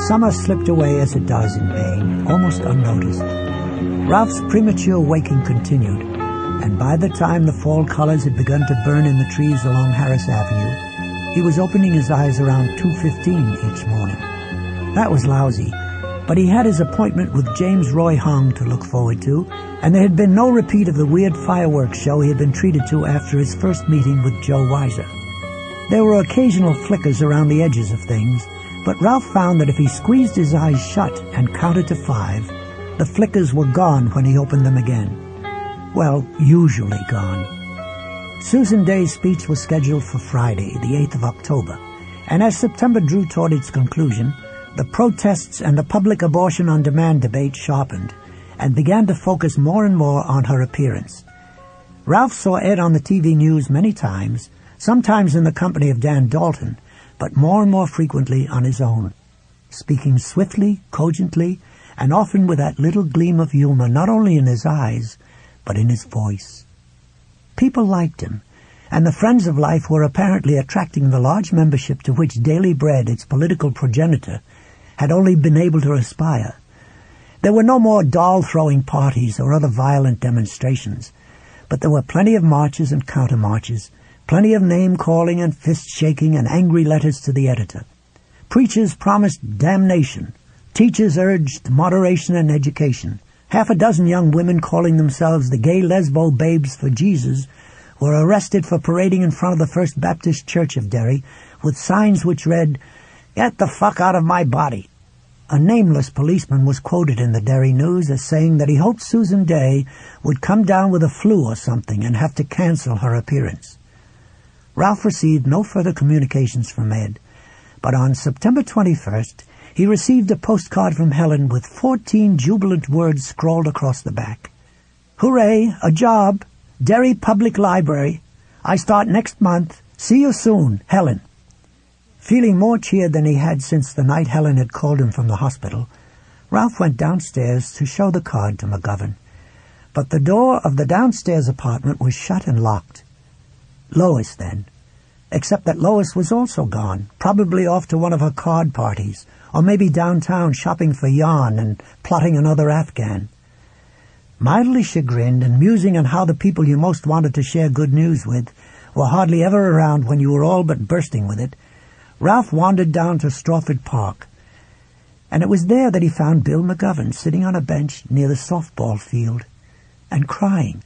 Summer slipped away as it does in Maine, almost unnoticed. Ralph's premature waking continued, and by the time the fall colors had begun to burn in the trees along Harris Avenue, he was opening his eyes around 2:15 each morning. That was lousy, but he had his appointment with James Roy Hung to look forward to, and there had been no repeat of the weird fireworks show he had been treated to after his first meeting with Joe Weiser. There were occasional flickers around the edges of things, but Ralph found that if he squeezed his eyes shut and counted to 5, the flickers were gone when he opened them again. Well, usually gone. Susan Day's speech was scheduled for Friday, the 8th of October, and as September drew toward its conclusion, the protests and the public abortion-on-demand debate sharpened and began to focus more and more on her appearance. Ralph saw Ed on the TV news many times, sometimes in the company of Dan Dalton, but more and more frequently on his own, speaking swiftly, cogently, and often with that little gleam of humor not only in his eyes, but in his voice. People liked him, and the Friends of Life were apparently attracting the large membership to which Daily Bread, its political progenitor, had only been able to aspire. There were no more doll-throwing parties or other violent demonstrations, but there were plenty of marches and counter-marches, plenty of name-calling and fist-shaking and angry letters to the editor. Preachers promised damnation. Teachers urged moderation and education. Half a dozen young women calling themselves the Gay Lesbo Babes for Jesus were arrested for parading in front of the First Baptist Church of Derry with signs which read, "Get the fuck out of my body." A nameless policeman was quoted in the Derry News as saying that he hoped Susan Day would come down with a flu or something and have to cancel her appearance. Ralph received no further communications from Ed, but on September 21st, he received a postcard from Helen with 14 jubilant words scrawled across the back. "Hooray, a job, Derry Public Library. I start next month. See you soon, Helen." Feeling more cheered than he had since the night Helen had called him from the hospital, Ralph went downstairs to show the card to McGovern. But the door of the downstairs apartment was shut and locked. Lois, then. Except that Lois was also gone, probably off to one of her card parties, or maybe downtown shopping for yarn and plotting another Afghan. Mildly chagrined and musing on how the people you most wanted to share good news with were hardly ever around when you were all but bursting with it, Ralph wandered down to Strawford Park, and it was there that he found Bill McGovern sitting on a bench near the softball field and crying.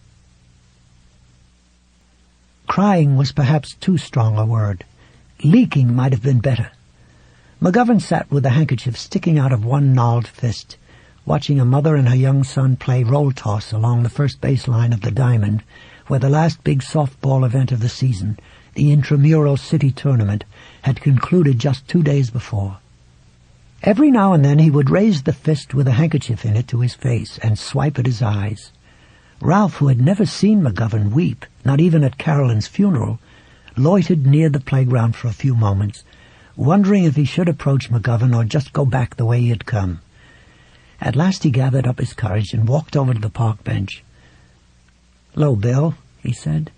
Crying was perhaps too strong a word. Leaking might have been better. McGovern sat with a handkerchief sticking out of one gnarled fist, watching a mother and her young son play roll-toss along the first baseline of the Diamond, where the last big softball event of the season, the intramural city tournament, had concluded just 2 days before. Every now and then he would raise the fist with a handkerchief in it to his face and swipe at his eyes. Ralph, who had never seen McGovern weep, not even at Carolyn's funeral, loitered near the playground for a few moments, wondering if he should approach McGovern or just go back the way he had come. At last he gathered up his courage and walked over to the park bench. "'Lo, Bill," he said.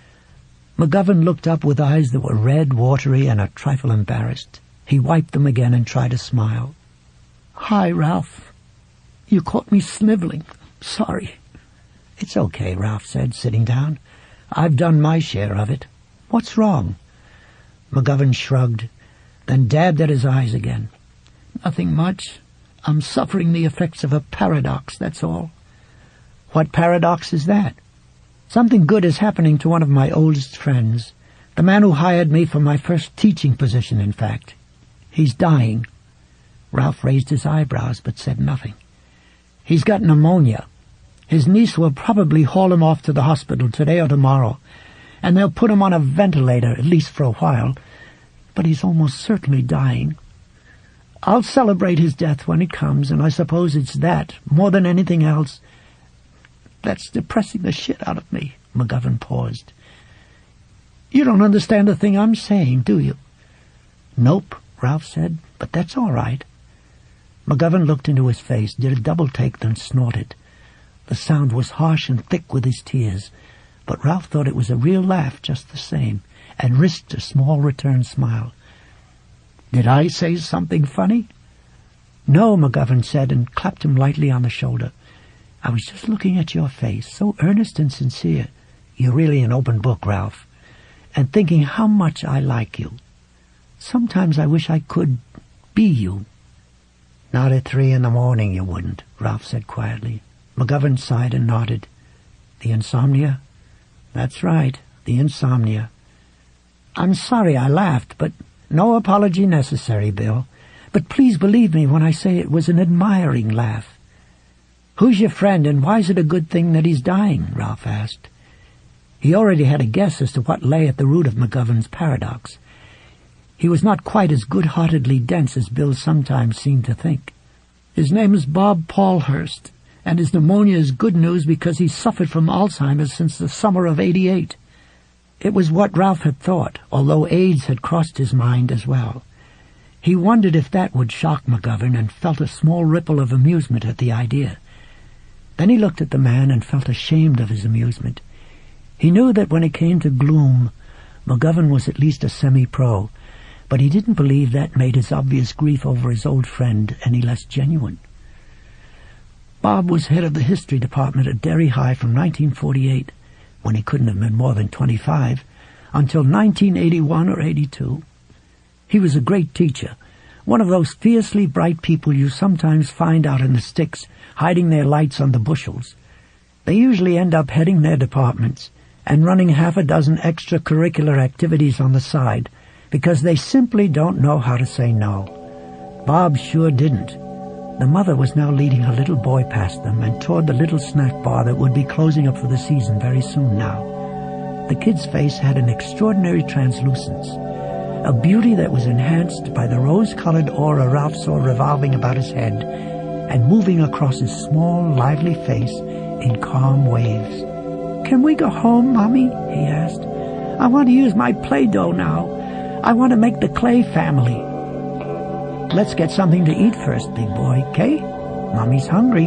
McGovern looked up with eyes that were red, watery, and a trifle embarrassed. He wiped them again and tried to smile. "Hi, Ralph. You caught me sniveling. Sorry." "It's okay," Ralph said, sitting down. "I've done my share of it. What's wrong?" McGovern shrugged, then dabbed at his eyes again. "Nothing much. I'm suffering the effects of a paradox, that's all." "What paradox is that?" "Something good is happening to one of my oldest friends, the man who hired me for my first teaching position, in fact. He's dying." Ralph raised his eyebrows but said nothing. "He's got pneumonia. His niece will probably haul him off to the hospital today or tomorrow, and they'll put him on a ventilator, at least for a while, but he's almost certainly dying. I'll celebrate his death when it comes, and I suppose it's that, more than anything else, that's depressing the shit out of me." McGovern paused. "You don't understand a thing I'm saying, do you?" "Nope," Ralph said, "but that's all right." McGovern looked into his face, did a double take, then snorted. The sound was harsh and thick with his tears, but Ralph thought it was a real laugh just the same, and risked a small return smile. "Did I say something funny?" "No," McGovern said, and clapped him lightly on the shoulder. "I was just looking at your face, so earnest and sincere. You're really an open book, Ralph. And thinking how much I like you. Sometimes I wish I could be you." "Not at 3 a.m, you wouldn't," Ralph said quietly. McGovern sighed and nodded. "The insomnia?" "That's right, the insomnia." "I'm sorry I laughed, but no apology necessary, Bill. But please believe me when I say it was an admiring laugh." "Who's your friend, and why is it a good thing that he's dying?" Ralph asked. He already had a guess as to what lay at the root of McGovern's paradox. He was not quite as good-heartedly dense as Bill sometimes seemed to think. "His name is Bob Paulhurst, and his pneumonia is good news because he's suffered from Alzheimer's since the summer of '88. It was what Ralph had thought, although AIDS had crossed his mind as well. He wondered if that would shock McGovern, and felt a small ripple of amusement at the idea. Then he looked at the man and felt ashamed of his amusement. He knew that when it came to gloom, McGovern was at least a semi-pro, but he didn't believe that made his obvious grief over his old friend any less genuine. Bob was head of the history department at Derry High from 1948, when he couldn't have been more than 25, until 1981 or 82. He was a great teacher, one of those fiercely bright people you sometimes find out in the sticks, hiding their lights under bushels. They usually end up heading their departments and running half a dozen extracurricular activities on the side because they simply don't know how to say no. Bob sure didn't. The mother was now leading her little boy past them and toward the little snack bar that would be closing up for the season very soon now. The kid's face had an extraordinary translucence, a beauty that was enhanced by the rose-colored aura Ralph saw revolving about his head and moving across his small, lively face in calm waves. "Can we go home, Mommy?" he asked. "I want to use my Play-Doh now. I want to make the clay family." "Let's get something to eat first, big boy, 'kay? Mommy's hungry."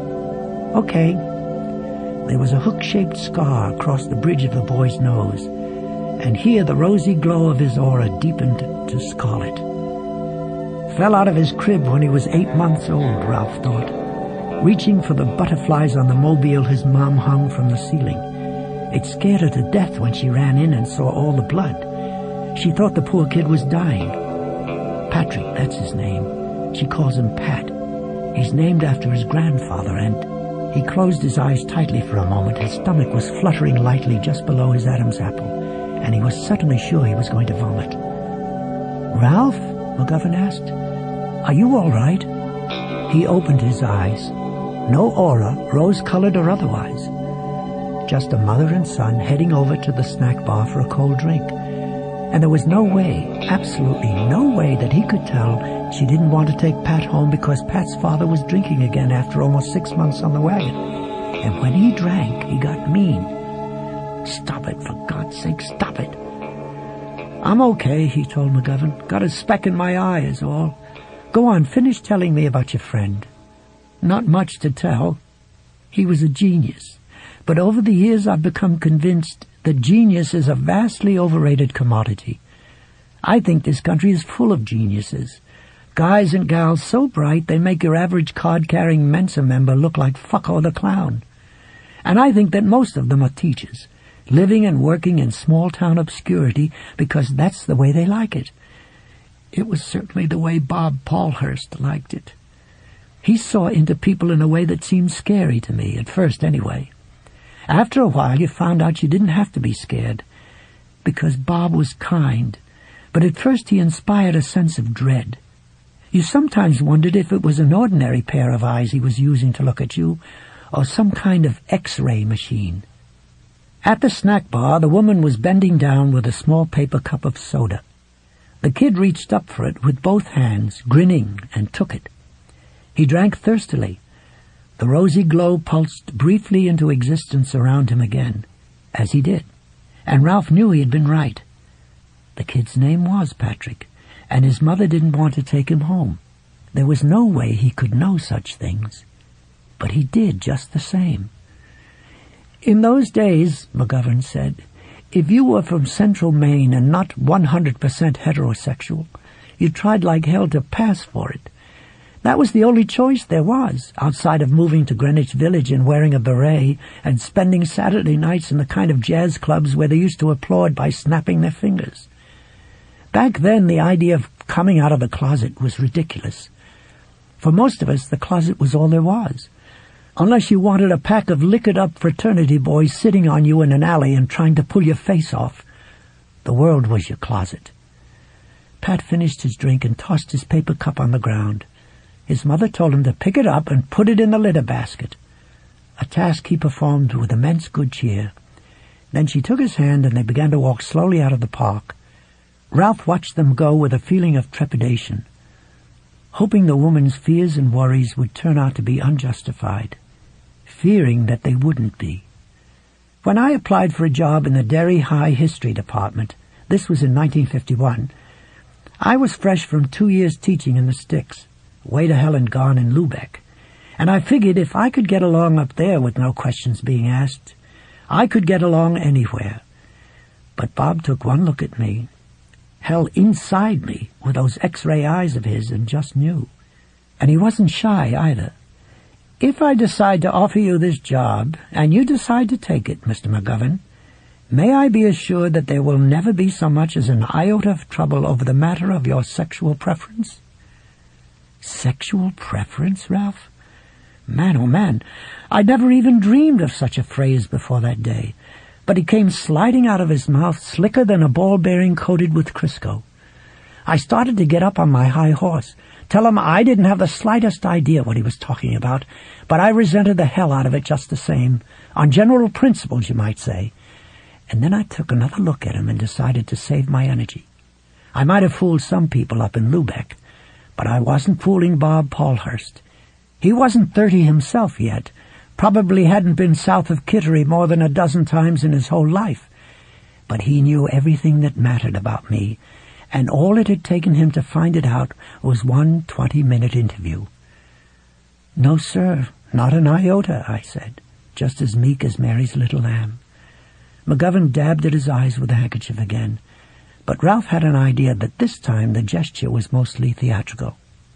"Okay." There was a hook-shaped scar across the bridge of the boy's nose, and here the rosy glow of his aura deepened to scarlet. Fell out of his crib when he was 8 months old, Ralph thought, reaching for the butterflies on the mobile his mom hung from the ceiling. It scared her to death when she ran in and saw all the blood. She thought the poor kid was dying. Patrick, that's his name. She calls him Pat. He's named after his grandfather, and he closed his eyes tightly for a moment. His stomach was fluttering lightly just below his Adam's apple, and he was suddenly sure he was going to vomit. "Ralph?" McGovern asked. "Are you all right?" He opened his eyes. No aura, rose-colored or otherwise. Just a mother and son heading over to the snack bar for a cold drink. And there was no way, absolutely no way, that he could tell she didn't want to take Pat home because Pat's father was drinking again after almost 6 months on the wagon. And when he drank, he got mean. "Stop it, for God's sake, stop it." "I'm okay," he told McGovern. "Got a speck in my eye is all. Go on, finish telling me about your friend." "Not much to tell. He was a genius. But over the years I've become convinced that genius is a vastly overrated commodity. I think this country is full of geniuses. Guys and gals so bright they make your average card-carrying Mensa member look like Fucko the Clown. And I think that most of them are teachers, living and working in small-town obscurity because that's the way they like it. It was certainly the way Bob Paulhurst liked it. He saw into people in a way that seemed scary to me, at first anyway. After a while you found out you didn't have to be scared, because Bob was kind, but at first he inspired a sense of dread. You sometimes wondered if it was an ordinary pair of eyes he was using to look at you, or some kind of X-ray machine. At the snack bar, the woman was bending down with a small paper cup of soda. The kid reached up for it with both hands, grinning, and took it. He drank thirstily. The rosy glow pulsed briefly into existence around him again, as he did, and Ralph knew he had been right. The kid's name was Patrick, and his mother didn't want to take him home. There was no way he could know such things, but he did just the same. "In those days," McGovern said, "if you were from Central Maine and not 100% heterosexual, you tried like hell to pass for it. That was the only choice there was, outside of moving to Greenwich Village and wearing a beret and spending Saturday nights in the kind of jazz clubs where they used to applaud by snapping their fingers. Back then, the idea of coming out of the closet was ridiculous. For most of us, the closet was all there was. Unless you wanted a pack of liquored-up fraternity boys sitting on you in an alley and trying to pull your face off, the world was your closet. Pat finished his drink and tossed his paper cup on the ground. His mother told him to pick it up and put it in the litter basket, a task he performed with immense good cheer. Then she took his hand and they began to walk slowly out of the park. Ralph watched them go with a feeling of trepidation, hoping the woman's fears and worries would turn out to be unjustified, fearing that they wouldn't be. When I applied for a job in the Derry High History Department, this was in 1951, I was fresh from 2 years teaching in the sticks, way to hell and gone in Lubeck, and I figured if I could get along up there with no questions being asked, I could get along anywhere. But Bob took one look at me, hell inside me with those X-ray eyes of his, and just knew. And he wasn't shy either. If I decide to offer you this job, and you decide to take it, Mr. McGovern, may I be assured that there will never be so much as an iota of trouble over the matter of your sexual preference? Sexual preference, Ralph? Man, oh man, I'd never even dreamed of such a phrase before that day. But it came sliding out of his mouth slicker than a ball bearing coated with Crisco. I started to get up on my high horse, tell him I didn't have the slightest idea what he was talking about, but I resented the hell out of it just the same, on general principles, you might say. And then I took another look at him and decided to save my energy. I might have fooled some people up in Lubeck, but I wasn't fooling Bob Paulhurst. He wasn't 30 himself yet, probably hadn't been south of Kittery more than a dozen times in his whole life. But he knew everything that mattered about me, and all it had taken him to find it out was one 20-minute interview. "No, sir, not an iota," I said, just as meek as Mary's little lamb. McGovern dabbed at his eyes with a handkerchief again, but Ralph had an idea that this time the gesture was mostly theatrical.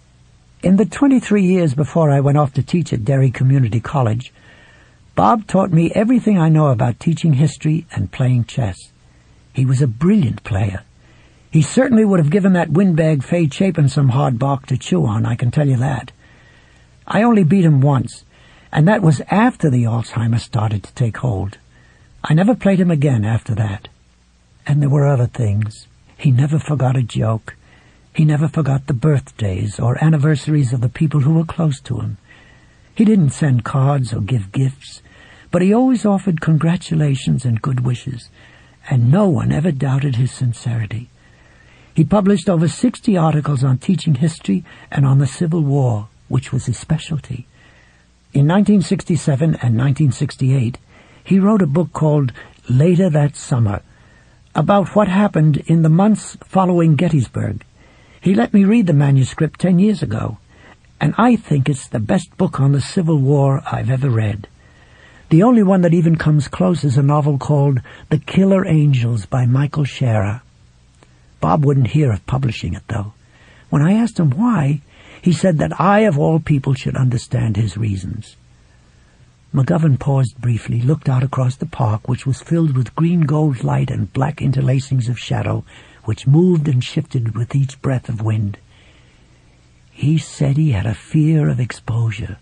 In the 23 years before I went off to teach at Derry Community College, Bob taught me everything I know about teaching history and playing chess. He was a brilliant player. He certainly would have given that windbag Fay Chapin some hard bark to chew on, I can tell you that. I only beat him once, and that was after the Alzheimer's started to take hold. I never played him again after that. And there were other things. He never forgot a joke. He never forgot the birthdays or anniversaries of the people who were close to him. He didn't send cards or give gifts, but he always offered congratulations and good wishes, and no one ever doubted his sincerity. He published over 60 articles on teaching history and on the Civil War, which was his specialty. In 1967 and 1968, he wrote a book called Later That Summer, about what happened in the months following Gettysburg. He let me read the manuscript 10 years ago, and I think it's the best book on the Civil War I've ever read. The only one that even comes close is a novel called The Killer Angels by Michael Sharer. Bob wouldn't hear of publishing it, though. When I asked him why, he said that I, of all people, should understand his reasons. McGovern paused briefly, looked out across the park, which was filled with green-gold light and black interlacings of shadow, which moved and shifted with each breath of wind. He said he had a fear of exposure.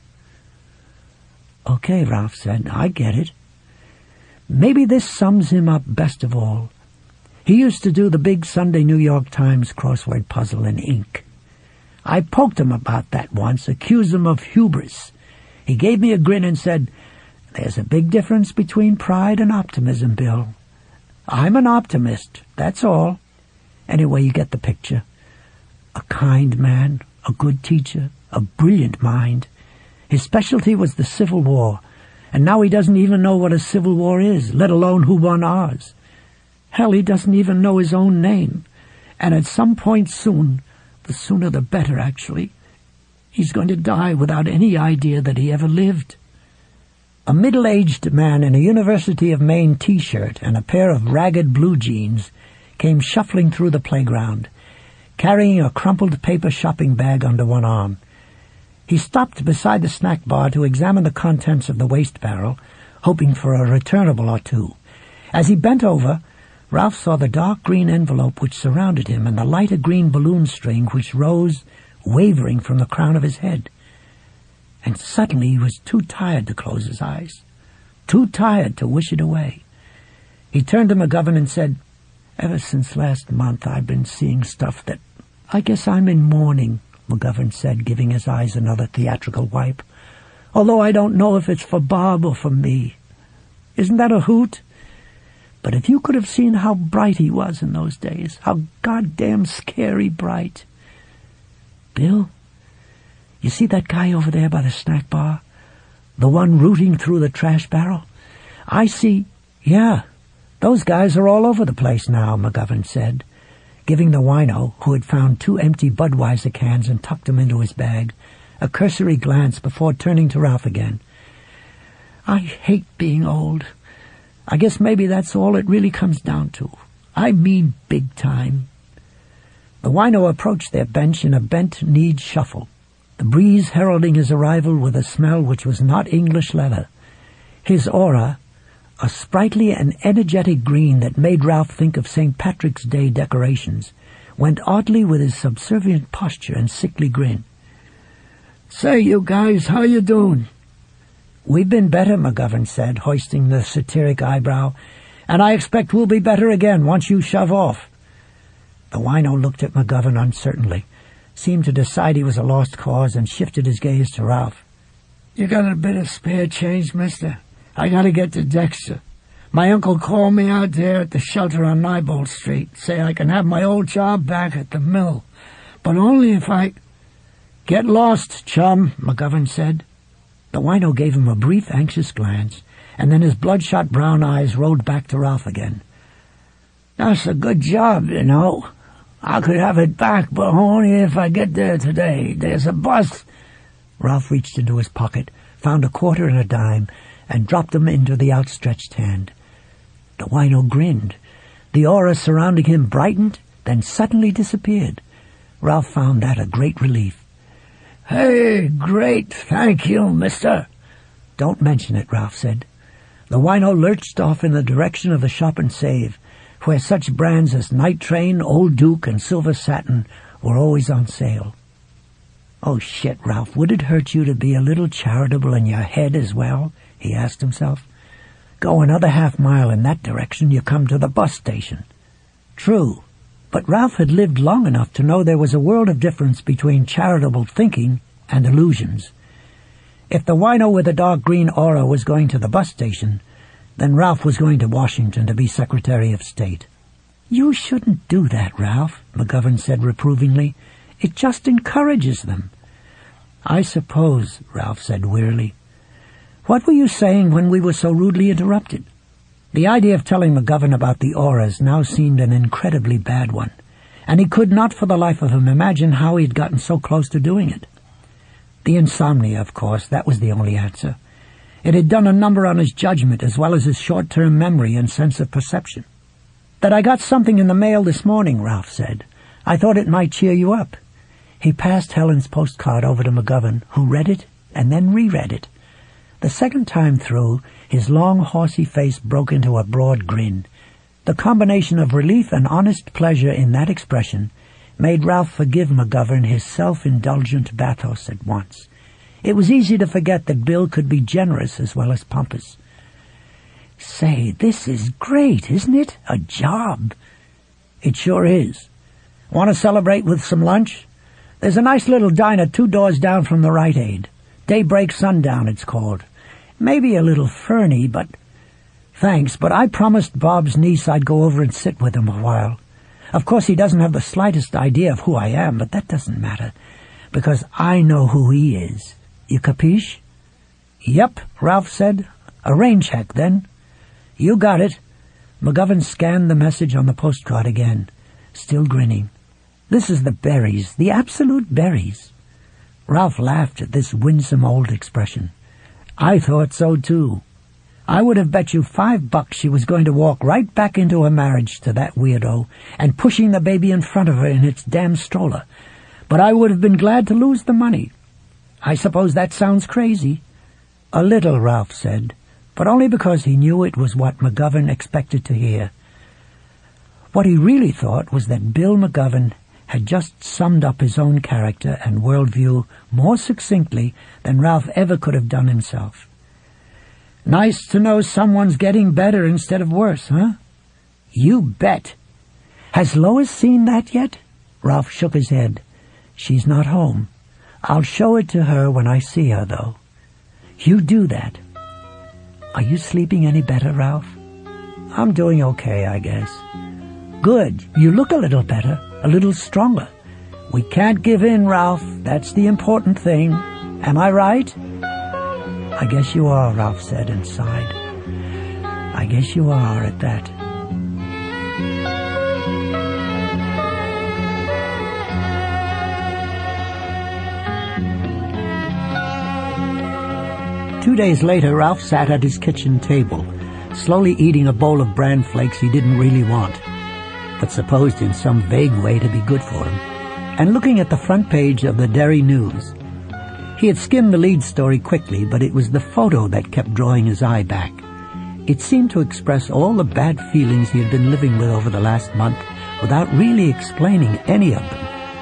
"Okay," Ralph said, "I get it. Maybe this sums him up best of all. He used to do the big Sunday New York Times crossword puzzle in ink. I poked him about that once, accused him of hubris. He gave me a grin and said, 'There's a big difference between pride and optimism, Bill. I'm an optimist, that's all.' Anyway, you get the picture. A kind man, a good teacher, a brilliant mind. His specialty was the Civil War, and now he doesn't even know what a civil war is, let alone who won ours. Hell, he doesn't even know his own name. And at some point soon, the sooner the better, actually, he's going to die without any idea that he ever lived." A middle-aged man in a University of Maine T-shirt and a pair of ragged blue jeans came shuffling through the playground, carrying a crumpled paper shopping bag under one arm. He stopped beside the snack bar to examine the contents of the waste barrel, hoping for a returnable or two. As he bent over, Ralph saw the dark green envelope which surrounded him and the lighter green balloon string which rose, wavering from the crown of his head. And suddenly he was too tired to close his eyes, too tired to wish it away. He turned to McGovern and said, "Ever since last month I've been seeing stuff that I guess I'm in mourning," McGovern said, giving his eyes another theatrical wipe, "although I don't know if it's for Bob or for me. Isn't that a hoot? But if you could have seen how bright he was in those days, how goddamn scary bright. Bill, you see that guy over there by the snack bar? The one rooting through the trash barrel? I see—" "Yeah, those guys are all over the place now," McGovern said, giving the wino, who had found 2 empty Budweiser cans and tucked them into his bag, a cursory glance before turning to Ralph again. "I hate being old. I guess maybe that's all it really comes down to. I mean big time." The wino approached their bench in a bent-kneed shuffle, the breeze heralding his arrival with a smell which was not English leather. His aura, a sprightly and energetic green that made Ralph think of St. Patrick's Day decorations, went oddly with his subservient posture and sickly grin. "Say, you guys, how you doing?" "We've been better," McGovern said, hoisting the satiric eyebrow, "and I expect we'll be better again once you shove off." The wino looked at McGovern uncertainly, seemed to decide he was a lost cause, and shifted his gaze to Ralph. "You got a bit of spare change, mister? I gotta get to Dexter. My uncle called me out there at the shelter on Neibolt Street, say I can have my old job back at the mill, but only if I—" "Get lost, chum," McGovern said. The wino gave him a brief, anxious glance, and then his bloodshot brown eyes rolled back to Ralph again. "That's a good job, you know. I could have it back, but only if I get there today. There's a bus—" Ralph reached into his pocket, found a quarter and a dime, and dropped them into the outstretched hand. The wino grinned. The aura surrounding him brightened, then suddenly disappeared. Ralph found that a great relief. "Hey, great, thank you, mister." "Don't mention it," Ralph said. The wino lurched off in the direction of the Shop and Save, where such brands as Night Train, Old Duke, and Silver Satin were always on sale. "Oh, shit, Ralph, would it hurt you to be a little charitable in your head as well?" he asked himself. "Go another half-mile in that direction, you come to the bus station." True, but Ralph had lived long enough to know there was a world of difference between charitable thinking and illusions. If the wino with the dark green aura was going to the bus station, then Ralph was going to Washington to be Secretary of State. "You shouldn't do that, Ralph," McGovern said reprovingly. "It just encourages them." "I suppose," Ralph said wearily. "What were you saying when we were so rudely interrupted?" The idea of telling McGovern about the auras now seemed an incredibly bad one, and he could not for the life of him imagine how he had gotten so close to doing it. The insomnia, of course, that was the only answer. It had done a number on his judgment as well as his short-term memory and sense of perception. "That I got something in the mail this morning," Ralph said. "I thought it might cheer you up." He passed Helen's postcard over to McGovern, who read it and then reread it. The second time through, his long, horsey face broke into a broad grin. The combination of relief and honest pleasure in that expression made Ralph forgive McGovern his self-indulgent bathos at once. It was easy to forget that Bill could be generous as well as pompous. "Say, this is great, isn't it? A job." "It sure is. Want to celebrate with some lunch? There's a nice little diner 2 doors down from the Rite Aid. Daybreak Sundown, it's called. Maybe a little ferny, but—" "Thanks, but I promised Bob's niece I'd go over and sit with him a while. Of course he doesn't have the slightest idea of who I am, but that doesn't matter, because I know who he is. You capiche?" "Yep," Ralph said. "A rain check, then." "You got it." McGovern scanned the message on the postcard again, still grinning. "This is the berries, the absolute berries." Ralph laughed at this winsome old expression. "I thought so, too. I would have bet you $5 she was going to walk right back into her marriage to that weirdo and pushing the baby in front of her in its damn stroller. But I would have been glad to lose the money. I suppose that sounds crazy. A little, Ralph said, but only because he knew it was what McGovern expected to hear. What he really thought was that Bill McGovern had just summed up his own character and worldview more succinctly than Ralph ever could have done himself. Nice to know someone's getting better instead of worse, huh? You bet. Has Lois seen that yet? Ralph shook his head. She's not home. I'll show it to her when I see her, though. You do that. Are you sleeping any better, Ralph? I'm doing okay, I guess. Good. You look a little better, a little stronger. We can't give in, Ralph. That's the important thing. Am I right? I guess you are, Ralph said and sighed. I guess you are at that. Two days later, Ralph sat at his kitchen table, slowly eating a bowl of bran flakes he didn't really want, but supposed in some vague way to be good for him, and looking at the front page of the Derry News. He had skimmed the lead story quickly, but it was the photo that kept drawing his eye back. It seemed to express all the bad feelings he had been living with over the last month without really explaining any of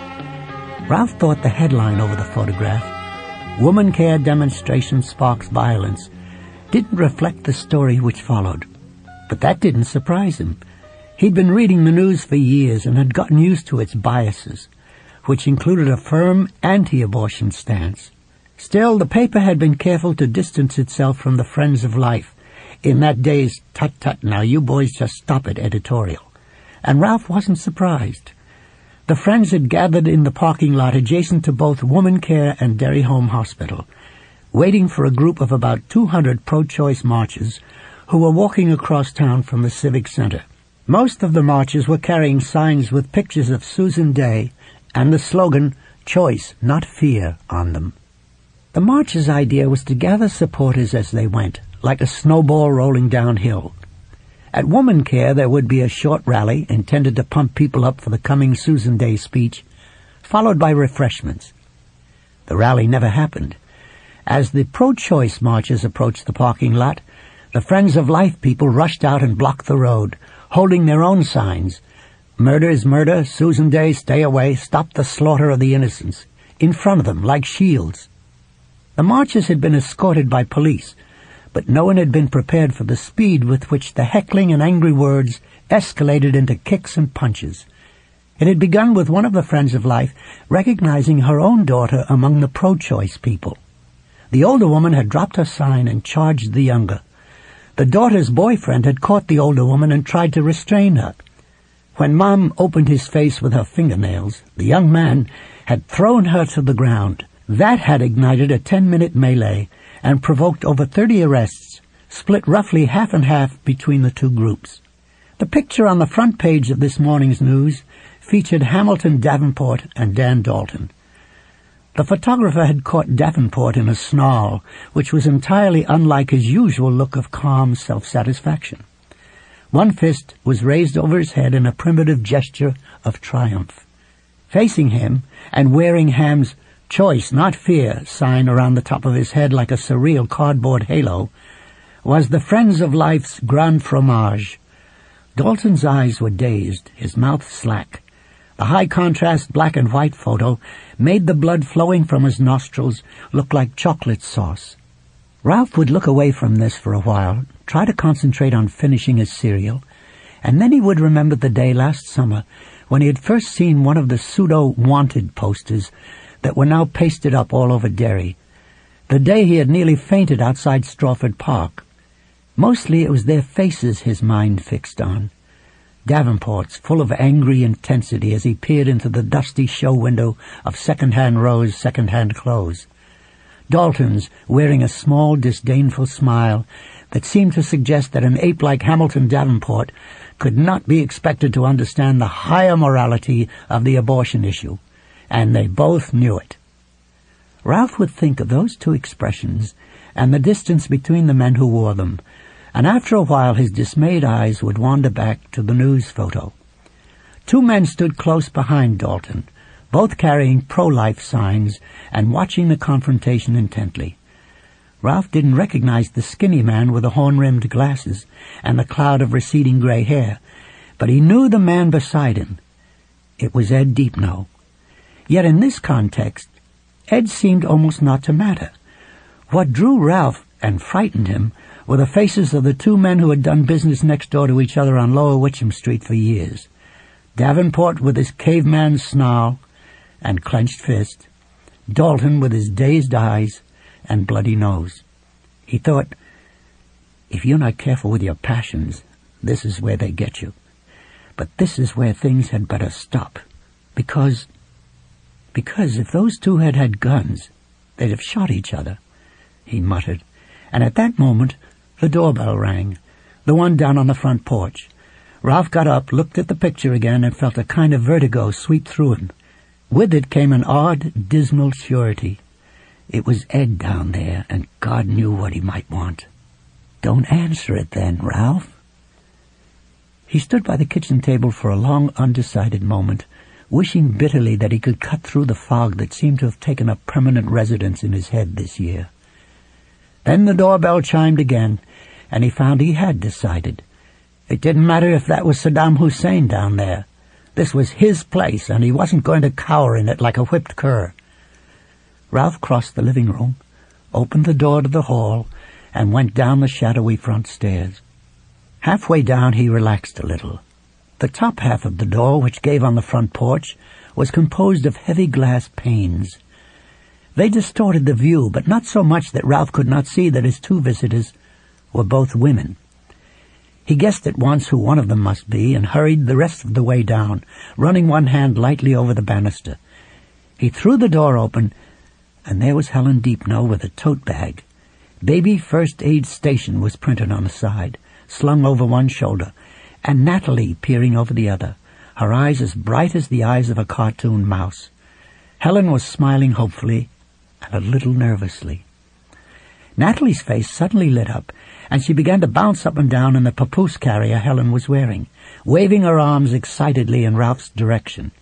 them. Ralph thought the headline over the photograph, "Woman Care Demonstration Sparks Violence," didn't reflect the story which followed. But that didn't surprise him. He'd been reading the news for years and had gotten used to its biases, which included a firm anti-abortion stance. Still, the paper had been careful to distance itself from the Friends of Life in that day's "tut-tut, now you boys just stop it" editorial. And Ralph wasn't surprised. The Friends had gathered in the parking lot adjacent to both Woman Care and Derry Home Hospital, waiting for a group of about 200 pro-choice marchers who were walking across town from the Civic Center. Most of the marchers were carrying signs with pictures of Susan Day and the slogan, "Choice, not fear," on them. The marchers' idea was to gather supporters as they went, like a snowball rolling downhill. At Woman Care there would be a short rally intended to pump people up for the coming Susan Day speech, followed by refreshments. The rally never happened. As the pro-choice marchers approached the parking lot, the Friends of Life people rushed out and blocked the road, holding their own signs. "Murder is murder, Susan Day, stay away, stop the slaughter of the innocents," in front of them like shields. The marchers had been escorted by police, but no one had been prepared for the speed with which the heckling and angry words escalated into kicks and punches. It had begun with one of the Friends of Life recognizing her own daughter among the pro-choice people. The older woman had dropped her sign and charged the younger. The daughter's boyfriend had caught the older woman and tried to restrain her. When Mom opened his face with her fingernails, the young man had thrown her to the ground. That had ignited a 10-minute melee and provoked over 30 arrests, split roughly half and half between the two groups. The picture on the front page of this morning's news featured Hamilton Davenport and Dan Dalton. The photographer had caught Davenport in a snarl, which was entirely unlike his usual look of calm self-satisfaction. One fist was raised over his head in a primitive gesture of triumph. Facing him, and wearing Ham's "Choice, not fear" sign around the top of his head like a surreal cardboard halo, was the Friends of Life's Grand Fromage. Dalton's eyes were dazed, his mouth slack. The high-contrast black and white photo made the blood flowing from his nostrils look like chocolate sauce. Ralph would look away from this for a while, try to concentrate on finishing his cereal, and then he would remember the day last summer when he had first seen one of the pseudo-wanted posters that were now pasted up all over Derry. The day he had nearly fainted outside Strawford Park. Mostly it was their faces his mind fixed on. Davenport's, full of angry intensity as he peered into the dusty show window of Second-Hand Rose Second-Hand Clothes. Dalton's, wearing a small, disdainful smile that seemed to suggest that an ape like Hamilton Davenport could not be expected to understand the higher morality of the abortion issue. And they both knew it. Ralph would think of those two expressions and the distance between the men who wore them, and after a while his dismayed eyes would wander back to the news photo. Two men stood close behind Dalton, both carrying pro-life signs and watching the confrontation intently. Ralph didn't recognize the skinny man with the horn-rimmed glasses and the cloud of receding gray hair, but he knew the man beside him. It was Ed Deepno. Yet in this context, Ed seemed almost not to matter. What drew Ralph and frightened him were the faces of the two men who had done business next door to each other on Lower Witcham Street for years. Davenport with his caveman snarl and clenched fist, Dalton with his dazed eyes and bloody nose. He thought, if you're not careful with your passions, this is where they get you. But this is where things had better stop. Because if those two had had guns, they'd have shot each other, he muttered. And at that moment, the doorbell rang, the one down on the front porch. Ralph got up, looked at the picture again, and felt a kind of vertigo sweep through him. With it came an odd, dismal surety. It was Ed down there, and God knew what he might want. Don't answer it then, Ralph. He stood by the kitchen table for a long, undecided moment, wishing bitterly that he could cut through the fog that seemed to have taken up permanent residence in his head this year. Then the doorbell chimed again, and he found he had decided. It didn't matter if that was Saddam Hussein down there. This was his place, and he wasn't going to cower in it like a whipped cur. Ralph crossed the living room, opened the door to the hall, and went down the shadowy front stairs. Halfway down he relaxed a little. The top half of the door, which gave on the front porch, was composed of heavy glass panes. They distorted the view, but not so much that Ralph could not see that his two visitors were both women. He guessed at once who one of them must be, and hurried the rest of the way down, running one hand lightly over the banister. He threw the door open, and there was Helen Deepno with a tote bag. Baby First Aid Station was printed on the side, slung over one shoulder, and Natalie peering over the other, her eyes as bright as the eyes of a cartoon mouse. Helen was smiling hopefully and a little nervously. Natalie's face suddenly lit up, and she began to bounce up and down in the papoose carrier Helen was wearing, waving her arms excitedly in Ralph's direction.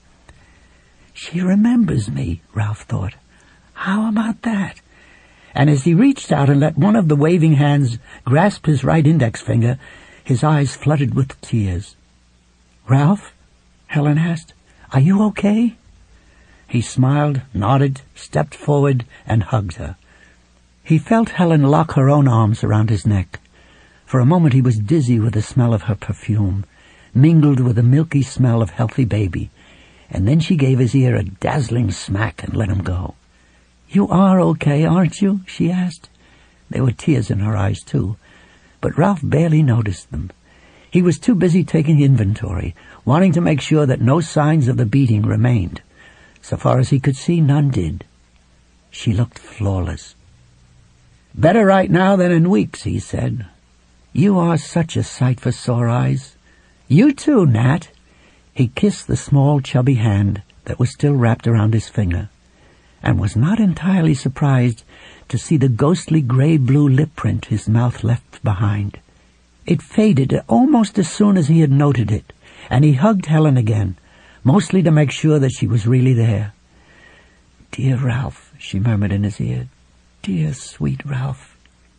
She remembers me, Ralph thought. How about that? And as he reached out and let one of the waving hands grasp his right index finger, his eyes flooded with tears. Ralph? Helen asked. Are you okay? He smiled, nodded, stepped forward, and hugged her. He felt Helen lock her own arms around his neck. For a moment he was dizzy with the smell of her perfume, mingled with the milky smell of healthy baby, and then she gave his ear a dazzling smack and let him go. You are okay, aren't you? She asked. There were tears in her eyes, too, but Ralph barely noticed them. He was too busy taking inventory, wanting to make sure that no signs of the beating remained. So far as he could see, none did. She looked flawless. Better right now than in weeks, he said. You are such a sight for sore eyes. You too, Nat. He kissed the small, chubby hand that was still wrapped around his finger, and was not entirely surprised to see the ghostly gray-blue lip print his mouth left behind. It faded almost as soon as he had noted it, and he hugged Helen again, mostly to make sure that she was really there. Dear Ralph, she murmured in his ear. Dear, sweet Ralph.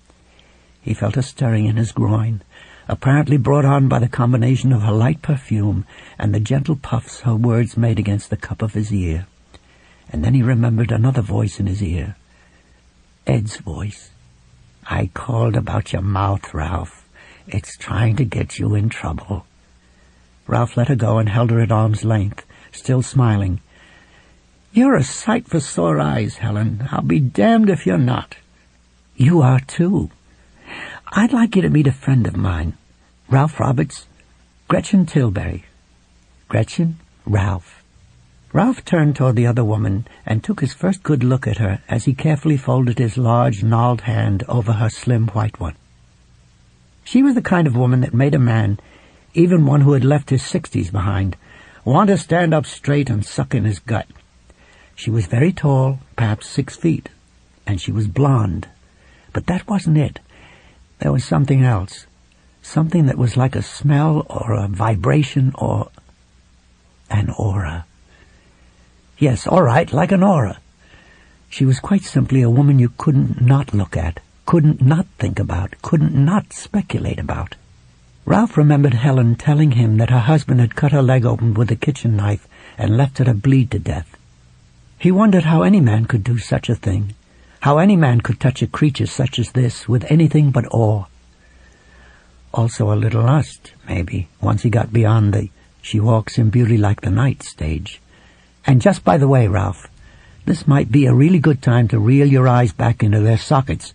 He felt a stirring in his groin, apparently brought on by the combination of her light perfume and the gentle puffs her words made against the cup of his ear. And then he remembered another voice in his ear. Ed's voice. I called about your mouth, Ralph. It's trying to get you in trouble. Ralph let her go and held her at arm's length, still smiling. You're a sight for sore eyes, Helen. I'll be damned if you're not. You are, too. I'd like you to meet a friend of mine. Ralph Roberts, Gretchen Tilbury. Gretchen, Ralph. Ralph turned toward the other woman and took his first good look at her as he carefully folded his large, gnarled hand over her slim white one. She was the kind of woman that made a man, even one who had left his 60s behind, want to stand up straight and suck in his gut. She was very tall, perhaps 6 feet, and she was blonde. But that wasn't it. There was something else, something that was like a smell or a vibration or an aura. Yes, all right, like an aura. She was quite simply a woman you couldn't not look at, couldn't not think about, couldn't not speculate about. Ralph remembered Helen telling him that her husband had cut her leg open with a kitchen knife and left her to bleed to death. He wondered how any man could do such a thing, how any man could touch a creature such as this with anything but awe. Also a little lust, maybe, once he got beyond the "she walks in beauty like the night" stage. And just by the way, Ralph, this might be a really good time to reel your eyes back into their sockets.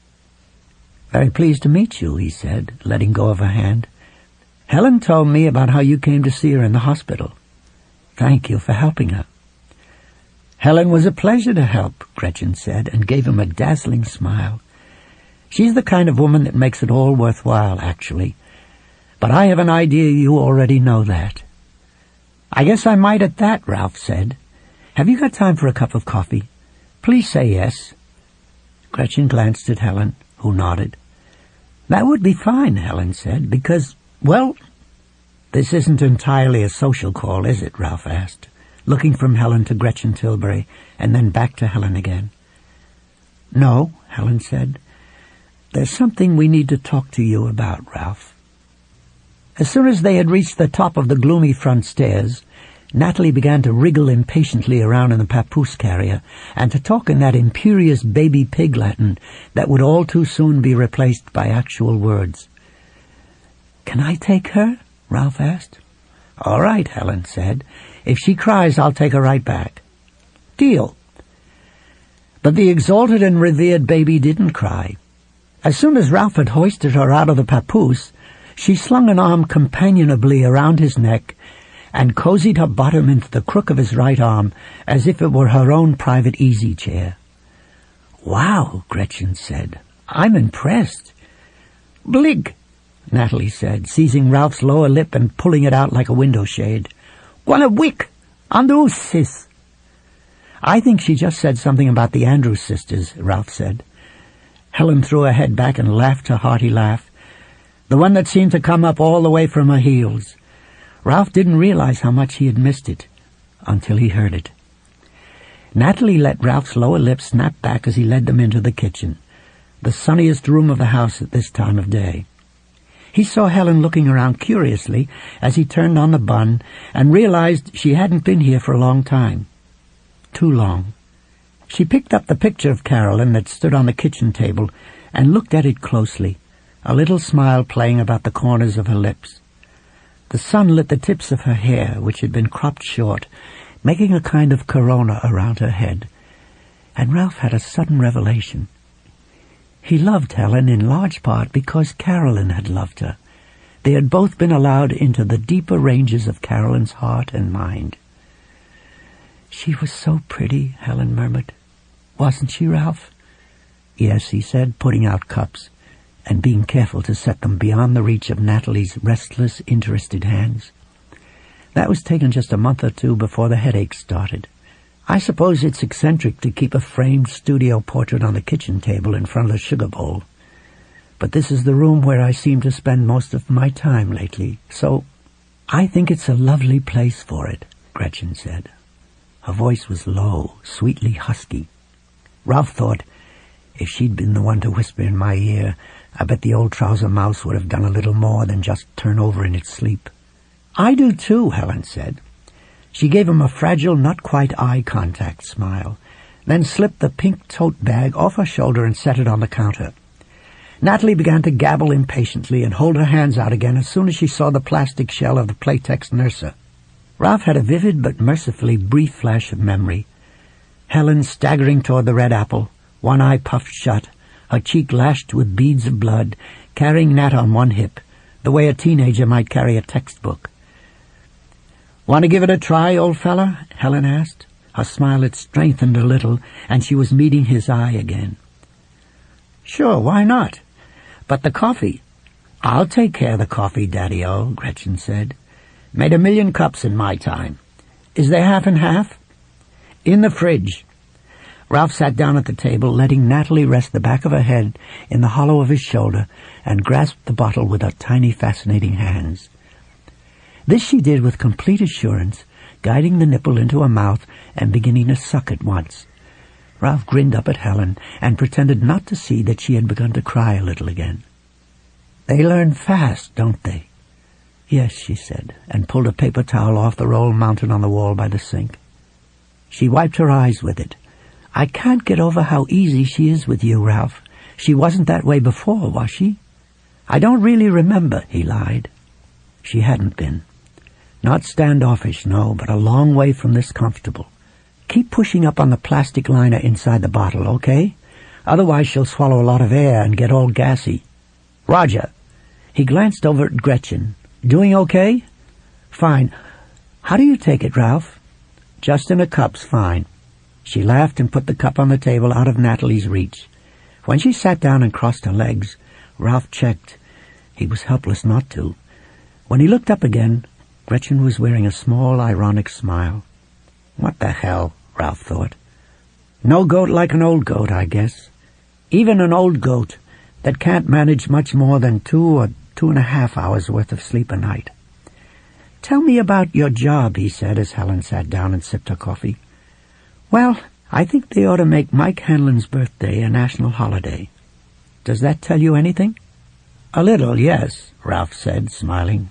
"Very pleased to meet you," he said, letting go of her hand. "Helen told me about how you came to see her in the hospital. Thank you for helping her." "Helen was a pleasure to help," Gretchen said, and gave him a dazzling smile. "She's the kind of woman that makes it all worthwhile, actually. But I have an idea you already know that." "I guess I might at that," Ralph said. "Have you got time for a cup of coffee? Please say yes." Gretchen glanced at Helen, who nodded. "That would be fine," Helen said, "because, well—" "This isn't entirely a social call, is it?" Ralph asked, looking from Helen to Gretchen Tilbury and then back to Helen again. "No," Helen said. "There's something we need to talk to you about, Ralph." As soon as they had reached the top of the gloomy front stairs, Natalie began to wriggle impatiently around in the papoose carrier and to talk in that imperious baby pig Latin that would all too soon be replaced by actual words. "Can I take her?" Ralph asked. "All right," Helen said. "If she cries, I'll take her right back." "Deal." But the exalted and revered baby didn't cry. As soon as Ralph had hoisted her out of the papoose, she slung an arm companionably around his neck and cozied her bottom into the crook of his right arm as if it were her own private easy chair. "Wow," Gretchen said. "I'm impressed." "Blig," Natalie said, seizing Ralph's lower lip and pulling it out like a window shade. "Gwanna wick, Andrews sis." "I think she just said something about the Andrews sisters," Ralph said. Helen threw her head back and laughed a hearty laugh, the one that seemed to come up all the way from her heels. Ralph didn't realize how much he had missed it until he heard it. Natalie let Ralph's lower lip snap back as he led them into the kitchen, the sunniest room of the house at this time of day. He saw Helen looking around curiously as he turned on the bun and realized she hadn't been here for a long time. Too long. She picked up the picture of Carolyn that stood on the kitchen table and looked at it closely, a little smile playing about the corners of her lips. The sun lit the tips of her hair, which had been cropped short, making a kind of corona around her head, and Ralph had a sudden revelation. He loved Helen in large part because Carolyn had loved her. They had both been allowed into the deeper ranges of Carolyn's heart and mind. "She was so pretty," Helen murmured. "Wasn't she, Ralph?" "Yes," he said, putting out cups and being careful to set them beyond the reach of Natalie's restless, interested hands. "That was taken just a month or two before the headache started. I suppose it's eccentric to keep a framed studio portrait on the kitchen table in front of the sugar bowl. But this is the room where I seem to spend most of my time lately, so I think it's a lovely place for it," Gretchen said. Her voice was low, sweetly husky. Ralph thought, if she'd been the one to whisper in my ear, I bet the old trouser mouse would have done a little more than just turn over in its sleep. "I do too," Helen said. She gave him a fragile, not quite eye contact smile, then slipped the pink tote bag off her shoulder and set it on the counter. Natalie began to gabble impatiently and hold her hands out again as soon as she saw the plastic shell of the Playtex Nurser. Ralph had a vivid but mercifully brief flash of memory. Helen staggering toward the red apple, one eye puffed shut, her cheek lashed with beads of blood, carrying Nat on one hip, the way a teenager might carry a textbook. "Want to give it a try, old fella?" Helen asked. Her smile had strengthened a little, and she was meeting his eye again. "Sure, why not? But the coffee—" "I'll take care of the coffee, Daddy-O," Gretchen said. "Made 1,000,000 cups in my time. Is there half and half?" "In the fridge." Ralph sat down at the table, letting Natalie rest the back of her head in the hollow of his shoulder, and grasped the bottle with her tiny, fascinating hands. This she did with complete assurance, guiding the nipple into her mouth and beginning to suck at once. Ralph grinned up at Helen and pretended not to see that she had begun to cry a little again. "They learn fast, don't they?" "Yes," she said, and pulled a paper towel off the roll mounted on the wall by the sink. She wiped her eyes with it. "I can't get over how easy she is with you, Ralph. She wasn't that way before, was she?" "I don't really remember," he lied. She hadn't been. Not standoffish, no, but a long way from this comfortable. "Keep pushing up on the plastic liner inside the bottle, okay? Otherwise she'll swallow a lot of air and get all gassy." "Roger." He glanced over at Gretchen. "Doing okay?" "Fine. How do you take it, Ralph?" "Just in a cup's fine." She laughed and put the cup on the table out of Natalie's reach. When she sat down and crossed her legs, Ralph checked. He was helpless not to. When he looked up again, Gretchen was wearing a small, ironic smile. "What the hell?" Ralph thought. "No goat like an old goat, I guess. Even an old goat that can't manage much more than 2 or 2.5 hours worth of sleep a night." "Tell me about your job," he said as Helen sat down and sipped her coffee. "Well, I think they ought to make Mike Hanlon's birthday a national holiday. Does that tell you anything?" "A little, yes," Ralph said, smiling.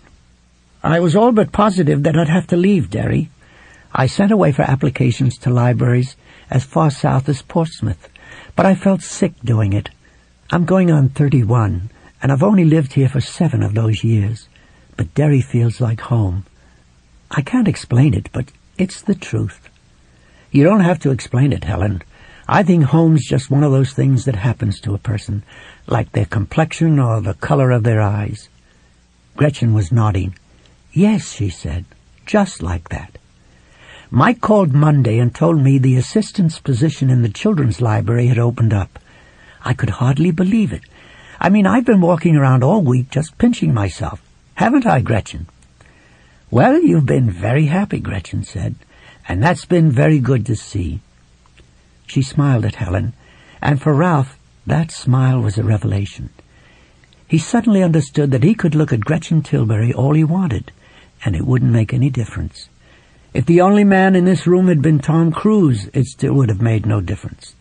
"I was all but positive that I'd have to leave Derry. I sent away for applications to libraries as far south as Portsmouth, but I felt sick doing it. I'm going on 31, and I've only lived here for 7 of those years, but Derry feels like home. I can't explain it, but it's the truth." "You don't have to explain it, Helen. I think home's just one of those things that happens to a person, like their complexion or the color of their eyes." Gretchen was nodding. "Yes," she said, "just like that. Mike called Monday and told me the assistant's position in the children's library had opened up. I could hardly believe it. I mean, I've been walking around all week just pinching myself. Haven't I, Gretchen?" "Well, you've been very happy," Gretchen said, "and that's been very good to see." She smiled at Helen, and for Ralph, that smile was a revelation. He suddenly understood that he could look at Gretchen Tilbury all he wanted, and it wouldn't make any difference. If the only man in this room had been Tom Cruise, it still would have made no difference.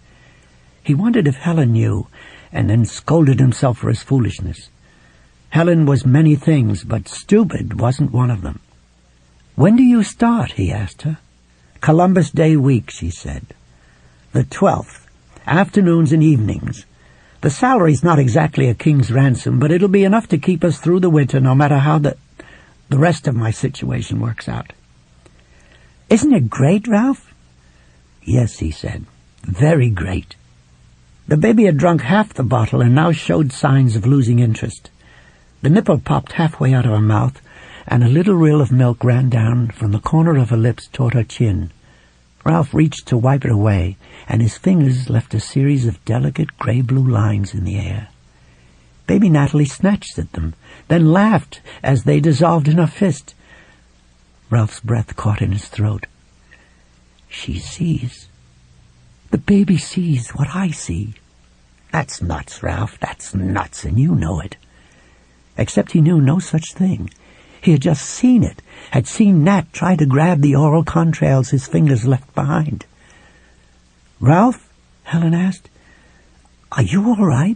He wondered if Helen knew, and then scolded himself for his foolishness. Helen was many things, but stupid wasn't one of them. "When do you start?" he asked her. "Columbus Day week," she said. "The 12th, afternoons and evenings. The salary's not exactly a king's ransom, but it'll be enough to keep us through the winter no matter how the rest of my situation works out." "Isn't it great, Ralph?" "Yes," he said, "very great." The baby had drunk half the bottle and now showed signs of losing interest. The nipple popped halfway out of her mouth, and a little rill of milk ran down from the corner of her lips toward her chin. Ralph reached to wipe it away, and his fingers left a series of delicate gray-blue lines in the air. Baby Natalie snatched at them, then laughed as they dissolved in her fist. Ralph's breath caught in his throat. "She sees. The baby sees what I see." "That's nuts, Ralph, that's nuts, and you know it." Except he knew no such thing. He had just seen it, had seen Nat try to grab the oral contrails his fingers left behind. "Ralph?" Helen asked. "Are you all right?"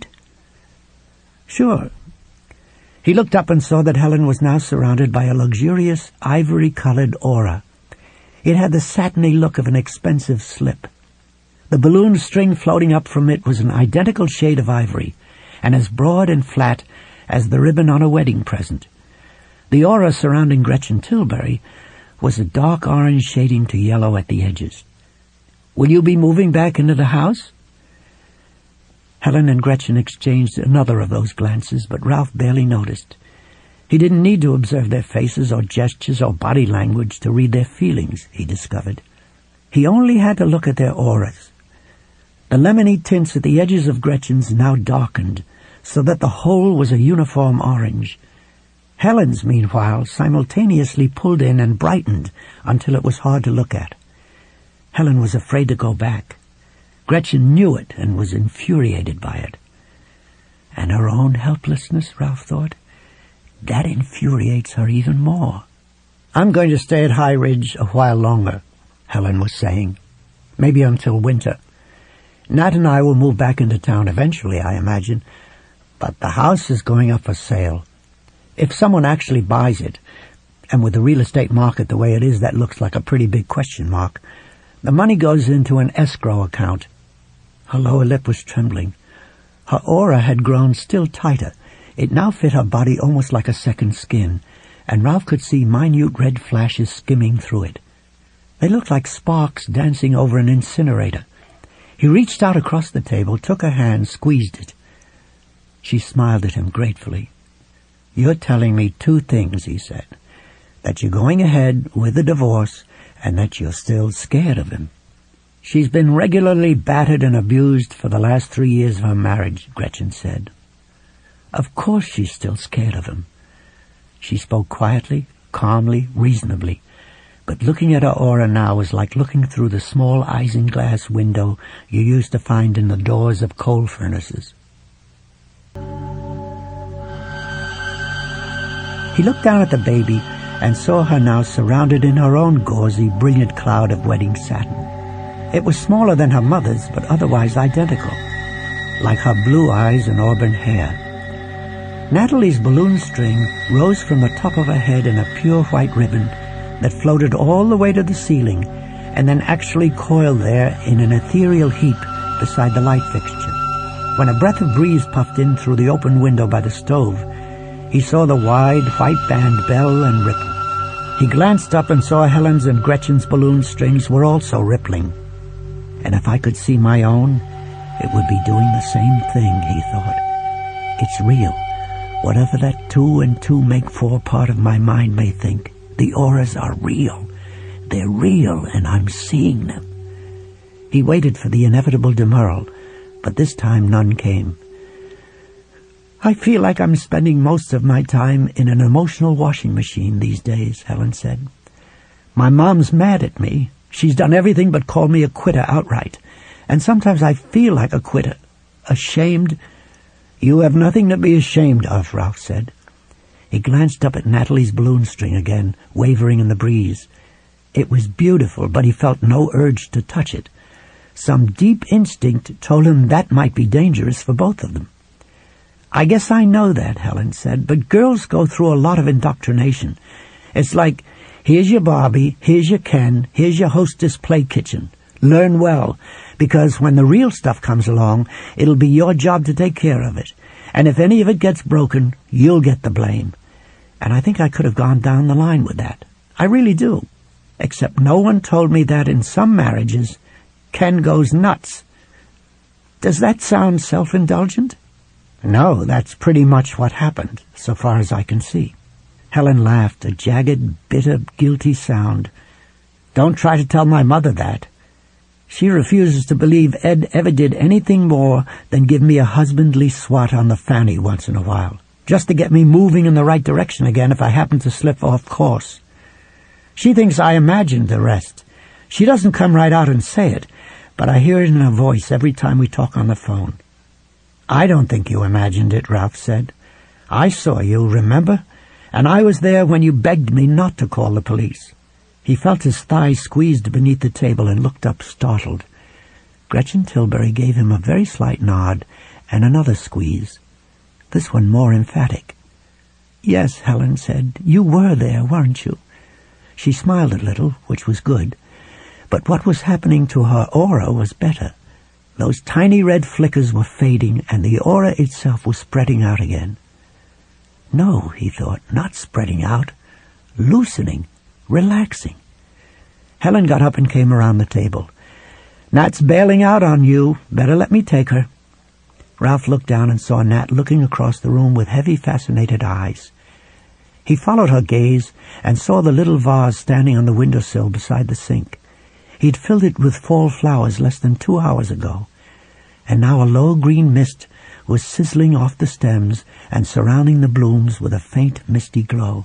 "Sure." He looked up and saw that Helen was now surrounded by a luxurious, ivory-colored aura. It had the satiny look of an expensive slip. The balloon string floating up from it was an identical shade of ivory, and as broad and flat as the ribbon on a wedding present. The aura surrounding Gretchen Tilbury was a dark orange shading to yellow at the edges. "Will you be moving back into the house?" Helen and Gretchen exchanged another of those glances, but Ralph barely noticed. He didn't need to observe their faces or gestures or body language to read their feelings, he discovered. He only had to look at their auras. The lemony tints at the edges of Gretchen's now darkened, so that the whole was a uniform orange. Helen's, meanwhile, simultaneously pulled in and brightened until it was hard to look at. Helen was afraid to go back. Gretchen knew it and was infuriated by it. And her own helplessness, Ralph thought, that infuriates her even more. I'm going to stay at High Ridge a while longer, Helen was saying. Maybe until winter. Nat and I will move back into town eventually, I imagine. But the house is going up for sale. If someone actually buys it, and with the real estate market the way it is, that looks like a pretty big question mark, the money goes into an escrow account. Her lower lip was trembling. Her aura had grown still tighter. It now fit her body almost like a second skin, and Ralph could see minute red flashes skimming through it. They looked like sparks dancing over an incinerator. He reached out across the table, took her hand, squeezed it. She smiled at him gratefully. "You're telling me two things," he said. "That you're going ahead with the divorce, and that you're still scared of him." "She's been regularly battered and abused for the last 3 years of her marriage," Gretchen said. "Of course she's still scared of him." She spoke quietly, calmly, reasonably, but looking at her aura now was like looking through the small isinglass window you used to find in the doors of coal furnaces. He looked down at the baby and saw her now surrounded in her own gauzy, brilliant cloud of wedding satin. It was smaller than her mother's, but otherwise identical, like her blue eyes and auburn hair. Natalie's balloon string rose from the top of her head in a pure white ribbon that floated all the way to the ceiling and then actually coiled there in an ethereal heap beside the light fixture. When a breath of breeze puffed in through the open window by the stove, he saw the wide white band bell and ripple. He glanced up and saw Helen's and Gretchen's balloon strings were also rippling. And if I could see my own, it would be doing the same thing, he thought. It's real. Whatever that 2 and 2 make 4 part of my mind may think, the auras are real. They're real, and I'm seeing them. He waited for the inevitable demurral, but this time none came. "I feel like I'm spending most of my time in an emotional washing machine these days," Helen said. "My mom's mad at me. She's done everything but call me a quitter outright. And sometimes I feel like a quitter. Ashamed." "You have nothing to be ashamed of," Ralph said. He glanced up at Natalie's balloon string again, wavering in the breeze. It was beautiful, but he felt no urge to touch it. Some deep instinct told him that might be dangerous for both of them. "I guess I know that," Helen said, "but girls go through a lot of indoctrination. It's like, here's your Barbie, here's your Ken, here's your Hostess play kitchen. Learn well, because when the real stuff comes along, it'll be your job to take care of it. And if any of it gets broken, you'll get the blame." And I think I could have gone down the line with that. I really do. Except no one told me that in some marriages, Ken goes nuts. Does that sound self-indulgent? No, that's pretty much what happened, so far as I can see. Helen laughed, a jagged, bitter, guilty sound. "Don't try to tell my mother that. She refuses to believe Ed ever did anything more than give me a husbandly swat on the fanny once in a while, just to get me moving in the right direction again if I happen to slip off course. She thinks I imagined the rest. She doesn't come right out and say it, but I hear it in her voice every time we talk on the phone." "I don't think you imagined it," Ralph said. "I saw you, remember? And I was there when you begged me not to call the police." He felt his thighs squeezed beneath the table and looked up, startled. Gretchen Tilbury gave him a very slight nod and another squeeze, this one more emphatic. "Yes," Helen said, "you were there, weren't you?" She smiled a little, which was good, but what was happening to her aura was better. Those tiny red flickers were fading, and the aura itself was spreading out again. No, he thought, not spreading out, loosening, relaxing. Helen got up and came around the table. "Nat's bailing out on you. Better let me take her." Ralph looked down and saw Nat looking across the room with heavy, fascinated eyes. He followed her gaze and saw the little vase standing on the windowsill beside the sink. He'd filled it with fall flowers less than 2 hours ago, and now a low green mist was sizzling off the stems and surrounding the blooms with a faint, misty glow.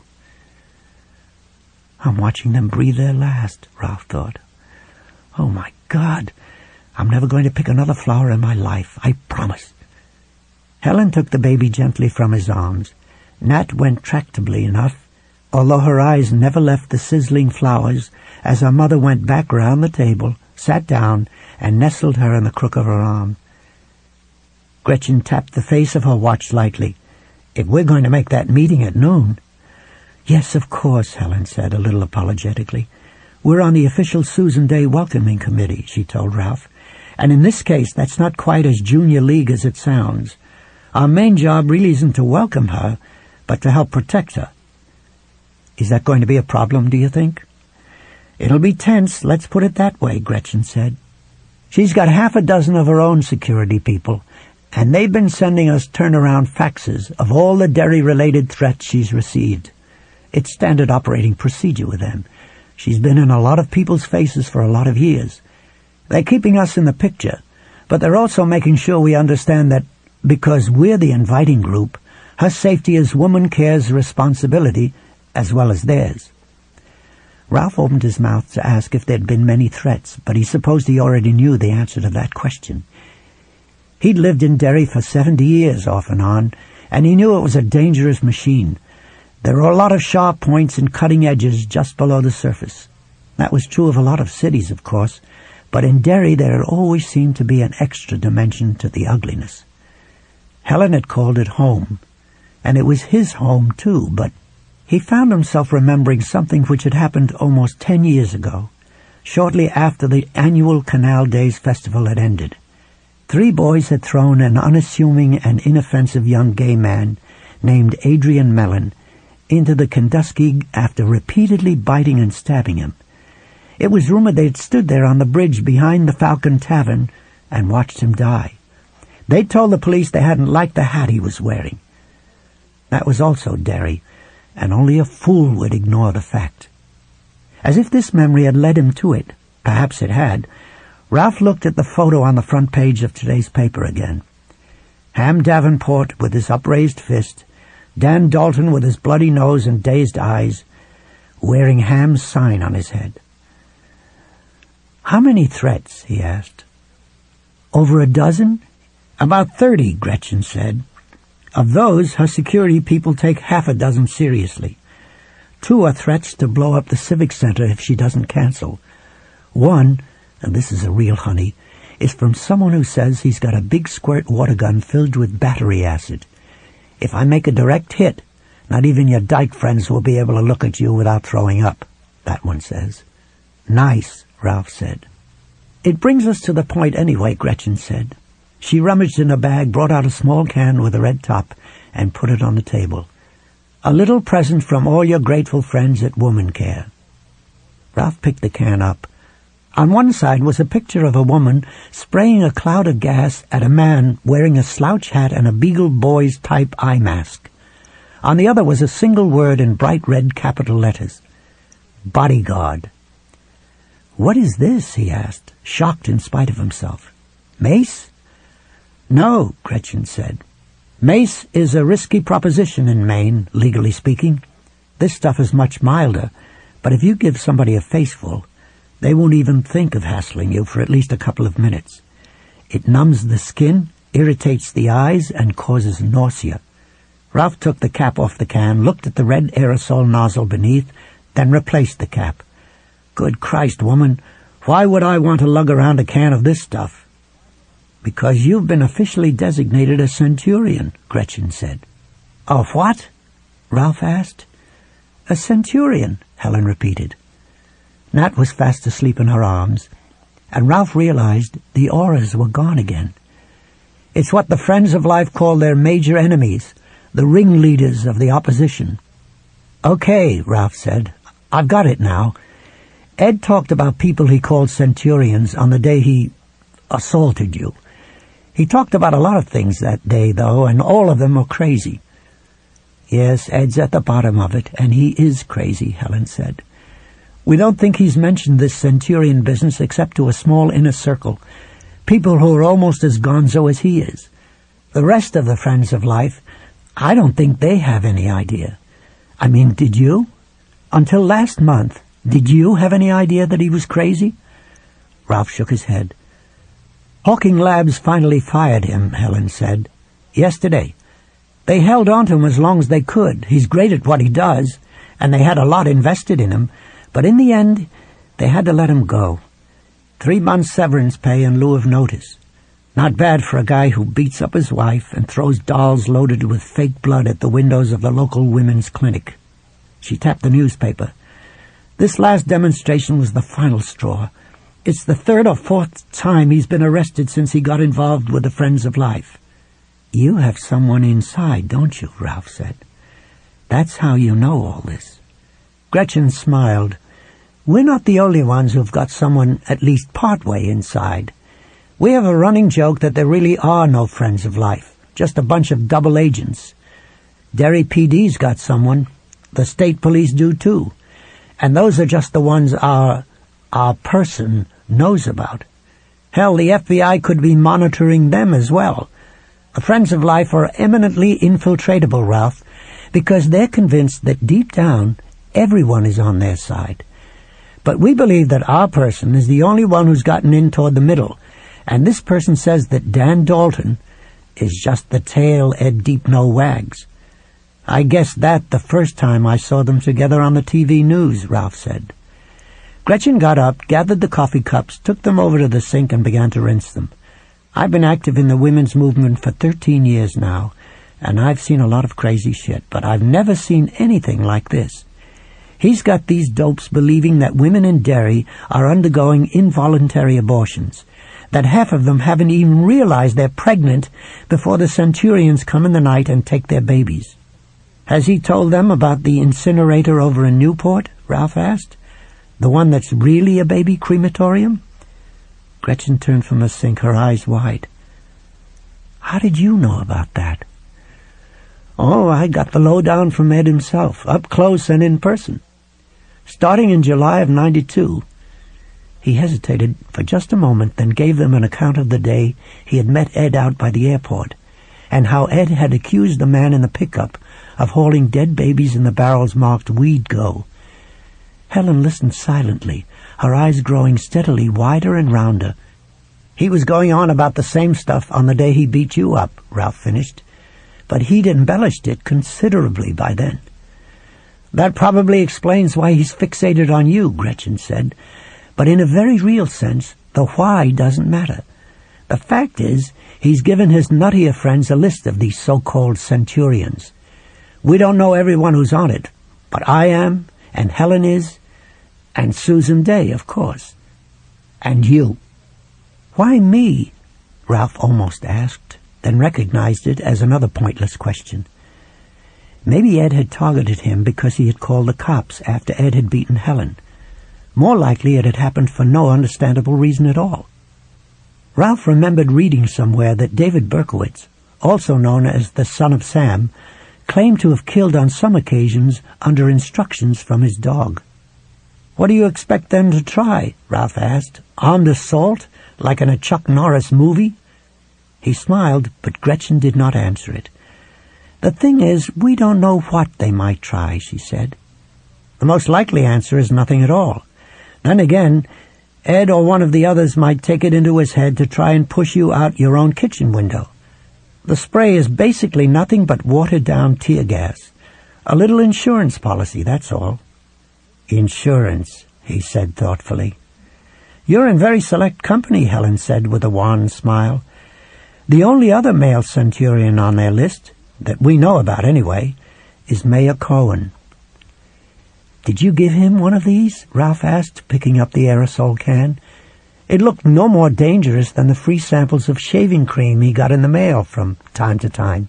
"I'm watching them breathe their last," Ralph thought. "Oh, my God, I'm never going to pick another flower in my life, I promise." Helen took the baby gently from his arms. Nat went tractably enough, although her eyes never left the sizzling flowers as her mother went back round the table, sat down, and nestled her in the crook of her arm. Gretchen tapped the face of her watch lightly. "If we're going to make that meeting at noon—" "Yes, of course," Helen said, a little apologetically. "We're on the official Susan Day welcoming committee," she told Ralph. "And in this case, that's not quite as junior league as it sounds. Our main job really isn't to welcome her, but to help protect her." "Is that going to be a problem, do you think?" "It'll be tense, let's put it that way," Gretchen said. "She's got half a dozen of her own security people, and they've been sending us turnaround faxes of all the Derry-related threats she's received. It's standard operating procedure with them. She's been in a lot of people's faces for a lot of years. They're keeping us in the picture, but they're also making sure we understand that because we're the inviting group, her safety is Woman Care's responsibility as well as theirs." Ralph opened his mouth to ask if there'd been many threats, but he supposed he already knew the answer to that question. He'd lived in Derry for 70 years off and on, and he knew it was a dangerous machine. There were a lot of sharp points and cutting edges just below the surface. That was true of a lot of cities, of course, but in Derry there had always seemed to be an extra dimension to the ugliness. Helen had called it home, and it was his home too, but he found himself remembering something which had happened almost 10 years ago, shortly after the annual Canal Days festival had ended. 3 boys had thrown an unassuming and inoffensive young gay man named Adrian Mellon into the Kenduskeag after repeatedly biting and stabbing him. It was rumored they'd stood there on the bridge behind the Falcon Tavern and watched him die. They told the police they hadn't liked the hat he was wearing. That was also Derry, and only a fool would ignore the fact. As if this memory had led him to it, perhaps it had, Ralph looked at the photo on the front page of today's paper again. Ham Davenport with his upraised fist, Dan Dalton with his bloody nose and dazed eyes, wearing Ham's sign on his head. "How many threats?" he asked. "Over a dozen?" "About 30, Gretchen said. Of those, her security people take half a dozen seriously. 2 are threats to blow up the Civic Center if she doesn't cancel. 1, and this is a real honey, is from someone who says he's got a big squirt water gun filled with battery acid. If I make a direct hit, not even your dyke friends will be able to look at you without throwing up, that one says." "Nice," Ralph said. "It brings us to the point anyway," Gretchen said. She rummaged in a bag, brought out a small can with a red top, and put it on the table. "A little present from all your grateful friends at Woman Care." Ralph picked the can up. On one side was a picture of a woman spraying a cloud of gas at a man wearing a slouch hat and a Beagle Boys type eye mask. On the other was a single word in bright red capital letters: Bodyguard. "What is this?" he asked, shocked in spite of himself. "Mace?" "No," Gretchen said. "Mace is a risky proposition in Maine, legally speaking. This stuff is much milder, but if you give somebody a faceful, they won't even think of hassling you for at least a couple of minutes. It numbs the skin, irritates the eyes, and causes nausea." Ralph took the cap off the can, looked at the red aerosol nozzle beneath, then replaced the cap. "Good Christ, woman, why would I want to lug around a can of this stuff?" "Because you've been officially designated a centurion," Gretchen said. "A what?" Ralph asked. "A centurion," Helen repeated. Nat was fast asleep in her arms, and Ralph realized the auras were gone again. "It's what the Friends of Life call their major enemies, the ringleaders of the opposition." "Okay," Ralph said. "I've got it now. Ed talked about people he called centurions on the day he assaulted you. He talked about a lot of things that day, though, and all of them were crazy." "Yes, Ed's at the bottom of it, and he is crazy," Helen said. "We don't think he's mentioned this centurion business except to a small inner circle, people who are almost as gonzo as he is. The rest of the Friends of Life, I don't think they have any idea. I mean, did you? Until last month, did you have any idea that he was crazy?" Ralph shook his head. "Hawking Labs finally fired him," Helen said. "Yesterday. They held on to him as long as they could. He's great at what he does, and they had a lot invested in him, but in the end, they had to let him go. 3 months severance pay in lieu of notice. Not bad for a guy who beats up his wife and throws dolls loaded with fake blood at the windows of the local women's clinic. She tapped the newspaper. This last demonstration was the final straw. It's the 3rd or 4th time he's been arrested since he got involved with the Friends of Life. You have someone inside, don't you? Ralph said. That's how you know all this. Gretchen smiled. We're not the only ones who've got someone at least partway inside. We have a running joke that there really are no Friends of Life, just a bunch of double agents. Derry PD's got someone. The state police do too. And those are just the ones our person knows about. Hell, the FBI could be monitoring them as well. The Friends of Life are eminently infiltratable, Ralph, because they're convinced that deep down everyone is on their side. But we believe that our person is the only one who's gotten in toward the middle, and this person says that Dan Dalton is just the tail Ed Deepno wags. I guessed that the first time I saw them together on the TV news, Ralph said. Gretchen got up, gathered the coffee cups, took them over to the sink and began to rinse them. I've been active in the women's movement for 13 years now, and I've seen a lot of crazy shit, but I've never seen anything like this. He's got these dopes believing that women in Derry are undergoing involuntary abortions, that half of them haven't even realized they're pregnant before the Centurions come in the night and take their babies. Has he told them about the incinerator over in Newport? Ralph asked. The one that's really a baby crematorium? Gretchen turned from the sink, her eyes wide. How did you know about that? Oh, I got the lowdown from Ed himself, up close and in person. Starting in July of '92, he hesitated for just a moment, then gave them an account of the day he had met Ed out by the airport, and how Ed had accused the man in the pickup of hauling dead babies in the barrels marked Weed Go. Helen listened silently, her eyes growing steadily wider and rounder. He was going on about the same stuff on the day he beat you up, Ralph finished, but he'd embellished it considerably by then. That probably explains why he's fixated on you, Gretchen said, but in a very real sense, the why doesn't matter. The fact is, he's given his nuttier friends a list of these so-called Centurions. We don't know everyone who's on it, but I am, and Helen is, and Susan Day, of course. And you. Why me? Ralph almost asked, then recognized it as another pointless question. Maybe Ed had targeted him because he had called the cops after Ed had beaten Helen. More likely it had happened for no understandable reason at all. Ralph remembered reading somewhere that David Berkowitz, also known as the Son of Sam, claimed to have killed on some occasions under instructions from his dog. What do you expect them to try? Ralph asked. Armed assault, like in a Chuck Norris movie? He smiled, but Gretchen did not answer it. The thing is, we don't know what they might try, she said. The most likely answer is nothing at all. Then again, Ed or one of the others might take it into his head to try and push you out your own kitchen window. The spray is basically nothing but watered-down tear gas. A little insurance policy, that's all. Insurance, he said thoughtfully. You're in very select company, Helen said with a wan smile. The only other male Centurion on their list, that we know about anyway, is Mayor Cohen. Did you give him one of these? Ralph asked, picking up the aerosol can. It looked no more dangerous than the free samples of shaving cream he got in the mail from time to time.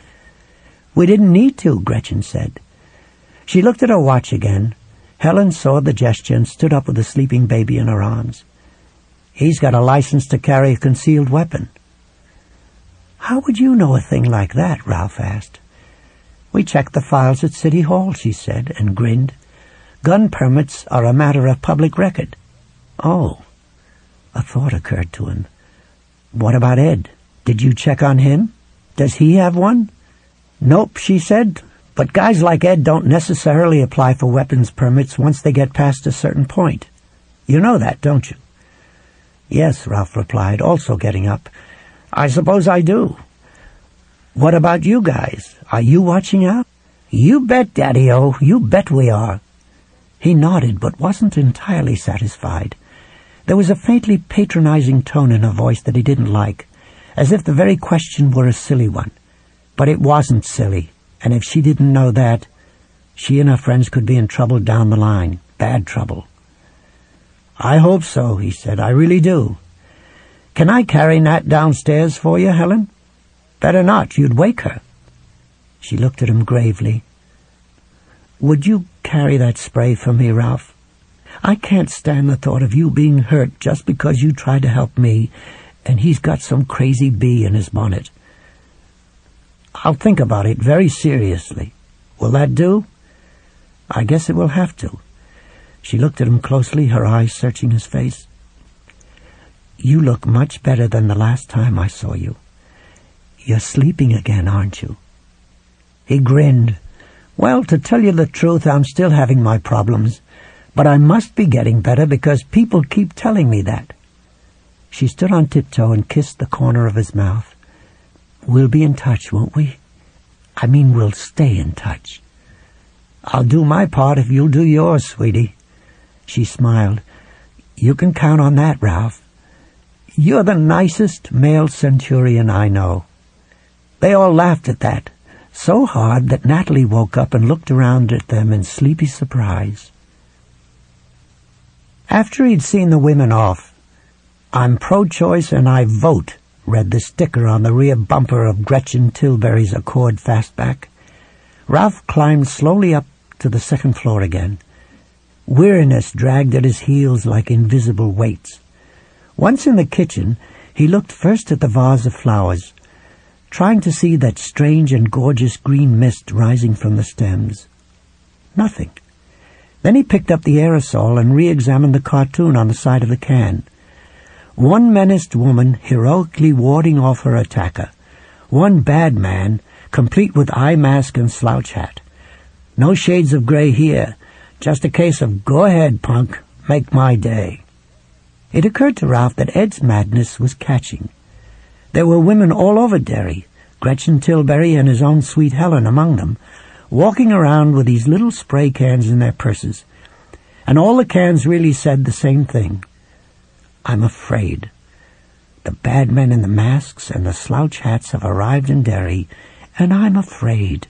We didn't need to, Gretchen said. She looked at her watch again. Helen saw the gesture and stood up with the sleeping baby in her arms. He's got a license to carry a concealed weapon. How would you know a thing like that? Ralph asked. We checked the files at City Hall, she said, and grinned. Gun permits are a matter of public record. Oh, a thought occurred to him. What about Ed? Did you check on him? Does he have one? Nope, she said, but guys like Ed don't necessarily apply for weapons permits once they get past a certain point. You know that, don't you? Yes, Ralph replied, also getting up. I suppose I do. What about you guys? Are you watching out? "You bet, Daddy-O, you bet we are." He nodded, but wasn't entirely satisfied. There was a faintly patronizing tone in her voice that he didn't like, as if the very question were a silly one. But it wasn't silly, and if she didn't know that, she and her friends could be in trouble down the line, bad trouble. "I hope so," he said. "I really do. Can I carry Nat downstairs for you, Helen?" "Better not. You'd wake her." She looked at him gravely. "Would you carry that spray for me, Ralph? I can't stand the thought of you being hurt just because you tried to help me, and he's got some crazy bee in his bonnet." "I'll think about it very seriously. Will that do?" "I guess it will have to." She looked at him closely, her eyes searching his face. "You look much better than the last time I saw you. You're sleeping again, aren't you?" He grinned. "Well, to tell you the truth, I'm still having my problems, but I must be getting better because people keep telling me that." She stood on tiptoe and kissed the corner of his mouth. "We'll be in touch, won't we? I mean, we'll stay in touch." "I'll do my part if you'll do yours, sweetie." She smiled. "You can count on that, Ralph. You're the nicest male centurion I know." They all laughed at that, so hard that Natalie woke up and looked around at them in sleepy surprise. After he'd seen the women off, "I'm pro-choice and I vote," read the sticker on the rear bumper of Gretchen Tilbury's Accord Fastback. Ralph climbed slowly up to the second floor again. Weariness dragged at his heels like invisible weights. Once in the kitchen, he looked first at the vase of flowers, trying to see that strange and gorgeous green mist rising from the stems. Nothing. Then he picked up the aerosol and re-examined the cartoon on the side of the can. One menaced woman heroically warding off her attacker. One bad man, complete with eye mask and slouch hat. No shades of gray here. Just a case of go ahead, punk, make my day. It occurred to Ralph that Ed's madness was catching. There were women all over Derry, Gretchen Tilbury and his own sweet Helen among them, walking around with these little spray cans in their purses. And all the cans really said the same thing. "I'm afraid. The bad men in the masks and the slouch hats have arrived in Derry, and I'm afraid."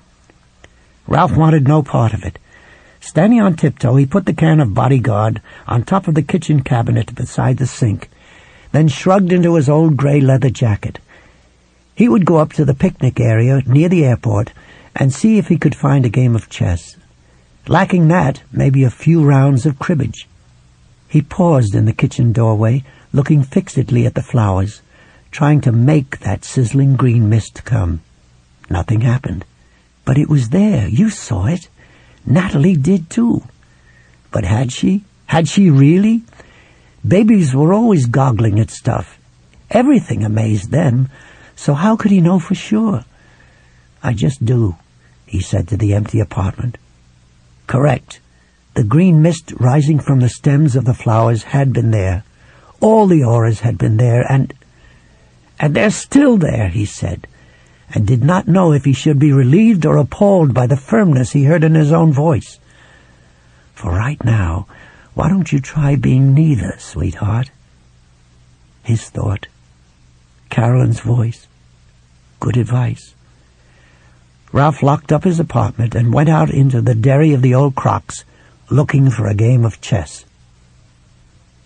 Ralph wanted no part of it. Standing on tiptoe, he put the can of Bodyguard on top of the kitchen cabinet beside the sink, then shrugged into his old gray leather jacket. He would go up to the picnic area near the airport and see if he could find a game of chess. Lacking that, maybe a few rounds of cribbage. He paused in the kitchen doorway, looking fixedly at the flowers, trying to make that sizzling green mist come. Nothing happened. But it was there. You saw it. Natalie did too. But had she? Had she really? Babies were always goggling at stuff. Everything amazed them, so how could he know for sure? "I just do," he said to the empty apartment. Correct. The green mist rising from the stems of the flowers had been there. All the auras had been there, and they're still there, he said, and did not know if he should be relieved or appalled by the firmness he heard in his own voice. "For right now, why don't you try being neither, sweetheart?" His thought. Carolyn's voice. Good advice. Ralph locked up his apartment and went out into the Derry of the Old Crocs, looking for a game of chess.